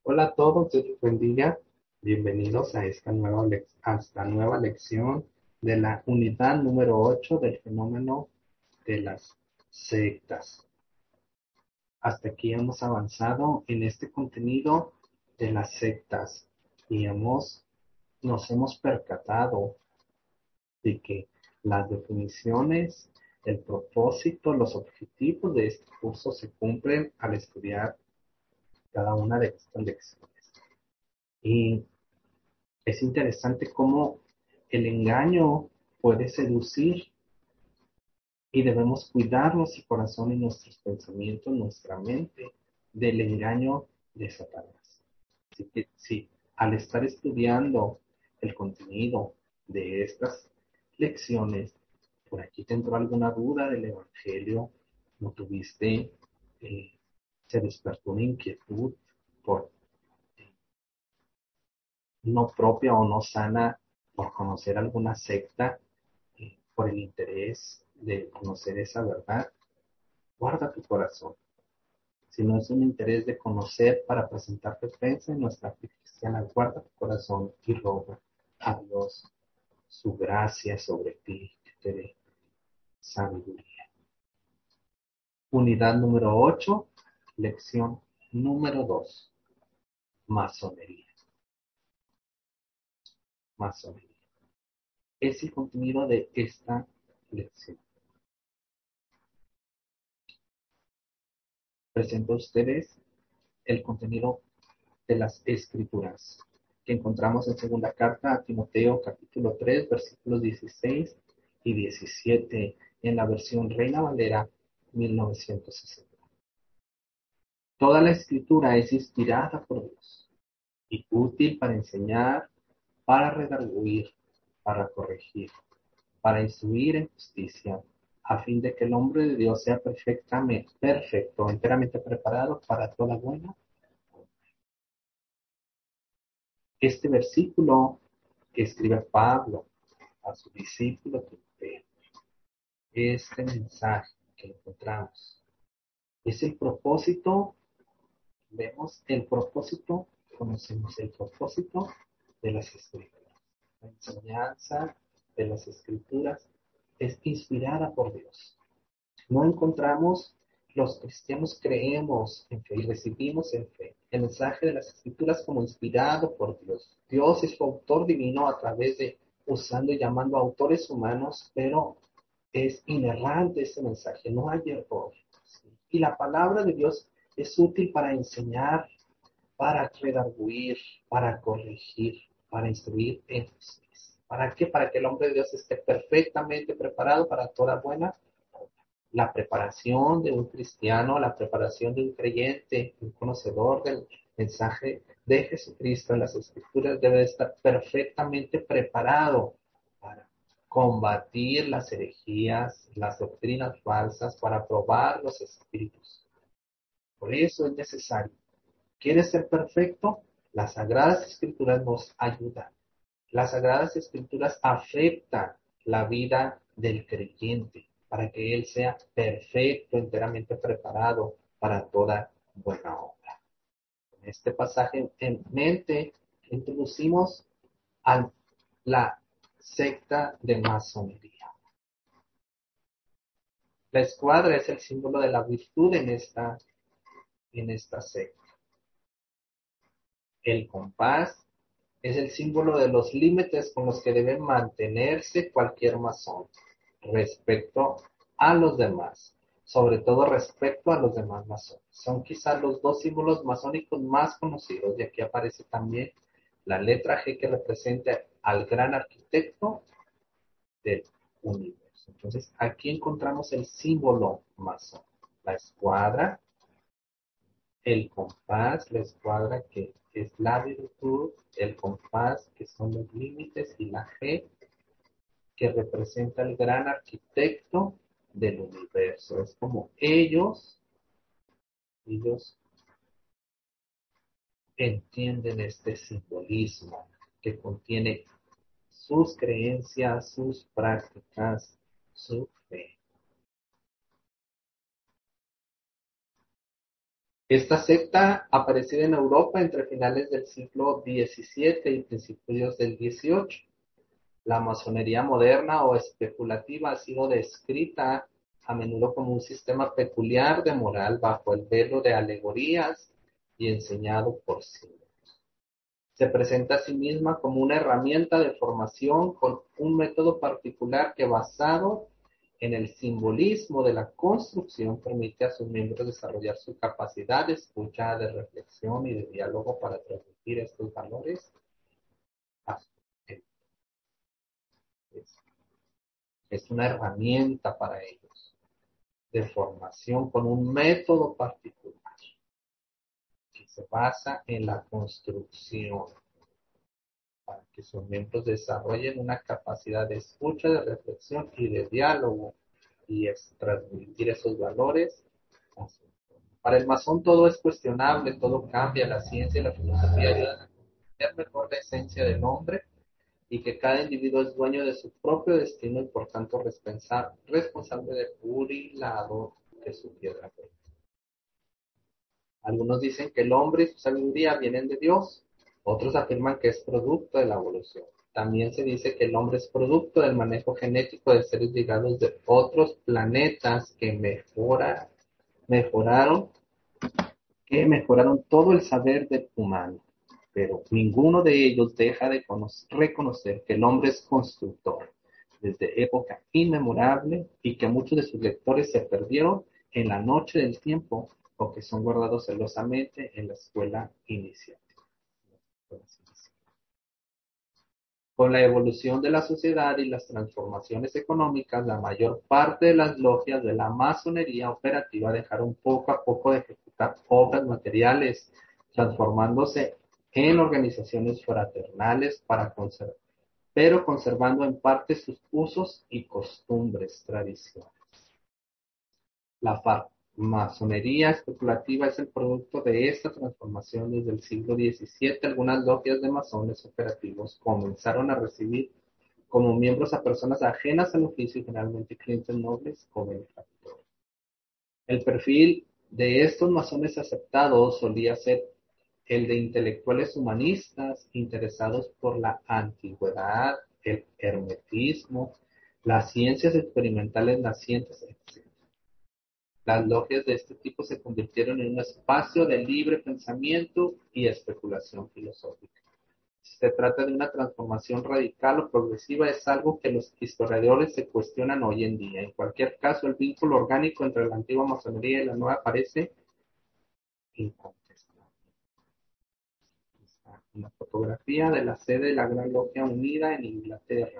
Hola a todos, Dios les bendiga. Bienvenidos a esta nueva lección de la unidad número 8 del fenómeno de las sectas. Hasta aquí hemos avanzado en este contenido de las sectas y nos hemos percatado de que las definiciones, el propósito, los objetivos de este curso se cumplen al estudiar cada una de estas lecciones. Y es interesante cómo el engaño puede seducir y debemos cuidar nuestro corazón y nuestros pensamientos, nuestra mente del engaño de Satanás. Así que sí, al estar estudiando el contenido de estas lecciones, por aquí te entró alguna duda del Evangelio, no tuviste, eh, se despertó una inquietud por no propia o no sana por conocer alguna secta, por el interés de conocer esa verdad, guarda tu corazón. Si no es un interés de conocer para presentar defensa en nuestra fe cristiana, guarda tu corazón y roga a Dios su gracia sobre ti, que te dé sabiduría. Unidad número 8, lección número 2, masonería. Masonería. Es el contenido de esta lección. Presento a ustedes el contenido de las Escrituras, que encontramos en segunda carta a Timoteo, capítulo 3, versículos 16 y 17, en la versión Reina Valera 1960. Toda la Escritura es inspirada por Dios y útil para enseñar, para redarguir, para corregir, para instruir en justicia, a fin de que el hombre de Dios sea perfecto, enteramente preparado para toda buena. Este versículo que escribe Pablo a su discípulo Timoteo, este mensaje que encontramos, es el propósito, vemos el propósito, conocemos el propósito de las escrituras. La enseñanza de las escrituras es inspirada por Dios. No encontramos, los cristianos creemos en fe y recibimos en fe el mensaje de las escrituras como inspirado por Dios. Dios es su autor divino a través de usando y llamando a autores humanos, pero es inerrante ese mensaje, no hay error. ¿Sí? Y la palabra de Dios es útil para enseñar, para redarguir, para corregir, para instruir en justicia. ¿Para qué? Para que el hombre de Dios esté perfectamente preparado para toda buena obra. La preparación de un cristiano, la preparación de un creyente, un conocedor del mensaje de Jesucristo en las Escrituras debe estar perfectamente preparado para combatir las herejías, las doctrinas falsas, para probar los espíritus. Por eso es necesario. ¿Quieres ser perfecto? Las Sagradas Escrituras nos ayudan. Las Sagradas Escrituras afectan la vida del creyente para que él sea perfecto, enteramente preparado para toda buena obra. En este pasaje en mente introducimos a la secta de masonería. La escuadra es el símbolo de la virtud en esta secta. El compás es el símbolo de los límites con los que debe mantenerse cualquier masón respecto a los demás, sobre todo respecto a los demás masones. Son quizás los dos símbolos masónicos más conocidos, y aquí aparece también la letra G que representa al gran arquitecto del universo. Entonces, aquí encontramos el símbolo masón, la escuadra, el compás, la escuadra que es la virtud, el compás que son los límites y la G que representa el gran arquitecto del universo. Es como ellos entienden este simbolismo que contiene sus creencias, sus prácticas, su fe. Esta secta apareció en Europa entre finales del siglo XVII y principios del XVIII. La masonería moderna o especulativa ha sido descrita a menudo como un sistema peculiar de moral bajo el velo de alegorías y enseñado por siglos. Se presenta a sí misma como una herramienta de formación con un método particular que, basado en el simbolismo de la construcción, permite a sus miembros desarrollar su capacidad de escucha, de reflexión y de diálogo para transmitir estos valores a su gente. Es una herramienta para ellos de formación con un método particular que se basa en la construcción para que sus miembros desarrollen una capacidad de escucha, de reflexión y de diálogo y transmitir esos valores. Para el masón todo es cuestionable, todo cambia, la ciencia y la filosofía ayudan a comprender mejor la esencia del hombre y que cada individuo es dueño de su propio destino y por tanto responsable del purilado de su piedra. Algunos dicen que el hombre y su sabiduría vienen de Dios, otros afirman que es producto de la evolución. También se dice que el hombre es producto del manejo genético de seres ligados de otros planetas mejoraron, que mejoraron todo el saber del humano. Pero ninguno de ellos deja de reconocer que el hombre es constructor desde época inmemorable y que muchos de sus lectores se perdieron en la noche del tiempo o que son guardados celosamente en la escuela inicial. Con la evolución de la sociedad y las transformaciones económicas, la mayor parte de las logias de la masonería operativa dejaron poco a poco de ejecutar obras materiales, transformándose en organizaciones fraternales pero conservando en parte sus usos y costumbres tradicionales. La masonería especulativa es el producto de esta transformación. Desde el siglo XVII, algunas logias de masones operativos comenzaron a recibir como miembros a personas ajenas al oficio y generalmente clientes nobles o benefactores. El perfil de estos masones aceptados solía ser el de intelectuales humanistas interesados por la antigüedad, el hermetismo, las ciencias experimentales nacientes, etc. Las logias de este tipo se convirtieron en un espacio de libre pensamiento y especulación filosófica. Si se trata de una transformación radical o progresiva, es algo que los historiadores se cuestionan hoy en día. En cualquier caso, el vínculo orgánico entre la antigua masonería y la nueva parece incontestable. Una fotografía de la sede de la Gran Logia Unida en Inglaterra.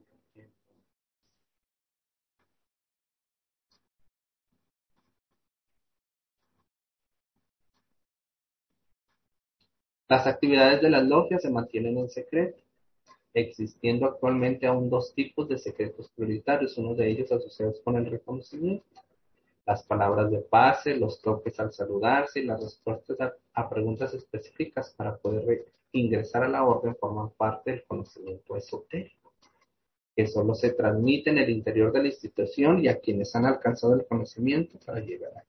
Las actividades de las logias se mantienen en secreto, existiendo actualmente aún dos tipos de secretos prioritarios, uno de ellos asociados con el reconocimiento. Las palabras de pase, los toques al saludarse y las respuestas a preguntas específicas para poder ingresar a la orden forman parte del conocimiento esotérico, que solo se transmite en el interior de la institución y a quienes han alcanzado el conocimiento para llegar ahí.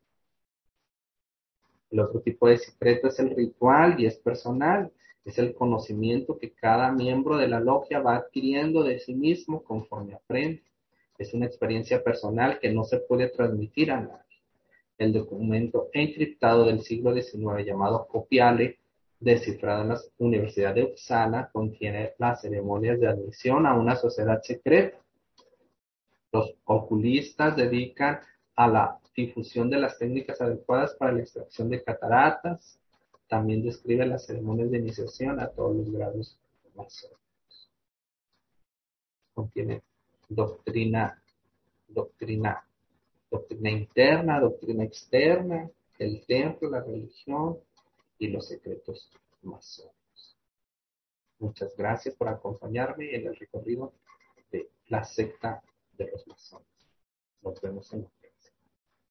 El otro tipo de secreto es el ritual y es personal. Es el conocimiento que cada miembro de la logia va adquiriendo de sí mismo conforme aprende. Es una experiencia personal que no se puede transmitir a nadie. El documento encriptado del siglo XIX llamado Copiale, descifrado en la Universidad de Uppsala, contiene las ceremonias de admisión a una sociedad secreta. Los oculistas dedican a la difusión de las técnicas adecuadas para la extracción de cataratas. También describe las ceremonias de iniciación a todos los grados masónicos. Contiene doctrina, doctrina, doctrina interna, doctrina externa, el templo, la religión y los secretos masónicos. Muchas gracias por acompañarme en el recorrido de la secta de los masones. Nos vemos en